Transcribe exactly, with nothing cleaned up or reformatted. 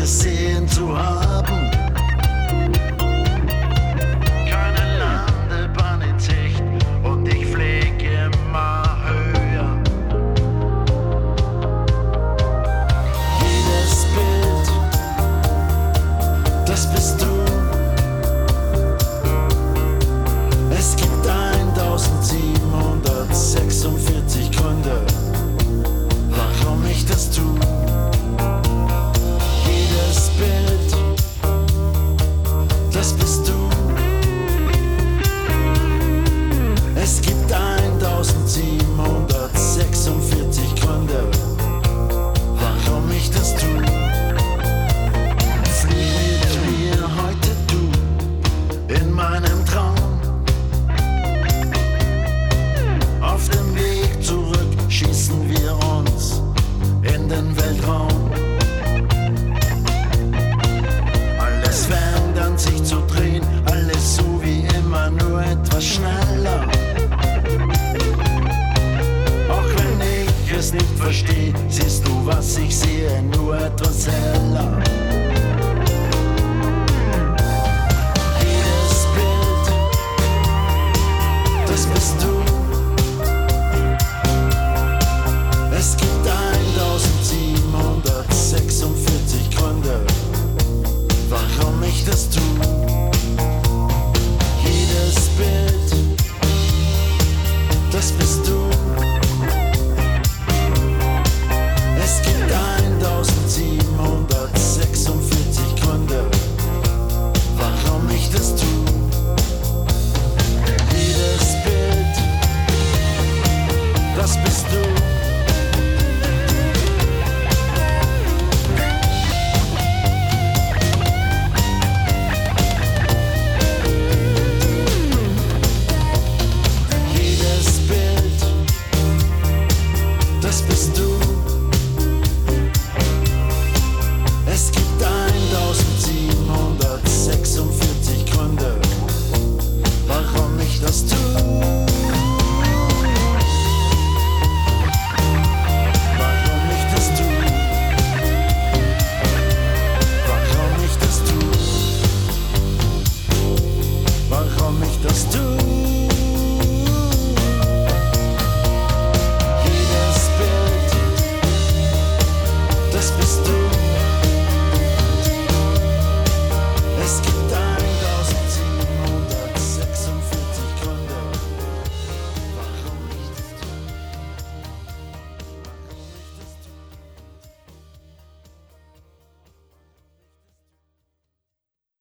gesehen zu haben. Keine Landebahn in Sicht und ich flieg immer höher. Jedes Bild, das bist du. Es gibt eintausendsiebenhundertsechsundvierzig Gründe, warum ich das tu. Jedes Bild, das bist du. Es gibt eintausendsiebenhundertsechsundvierzig Gründe, warum ich das tu. Flieg mit mir heute du in meinem Traum. Auf dem Weg zurück schießen wir uns in den Weltraum. Alles fängt an sich zu drehen, alles so wie immer, nur etwas schneller. Auch wenn ich es nicht verstehe, siehst du, was ich sehe, nur etwas heller. Jedes Bild, das bist du. Es gibt eintausendsiebenhundertsechsundvierzig Gründe, warum ich das tu. Jedes Bild, das bist du. Es gibt eintausendsiebenhundertsechsundvierzig Gründe, warum ich das tu. Jedes Bild, das bist du. Das bist du. Es gibt eintausendsiebenhundertsechsundvierzig Gründe, warum ich das tu. Warum ich das tu. Warum ich das tu. Warum ich das tu. Das bist du.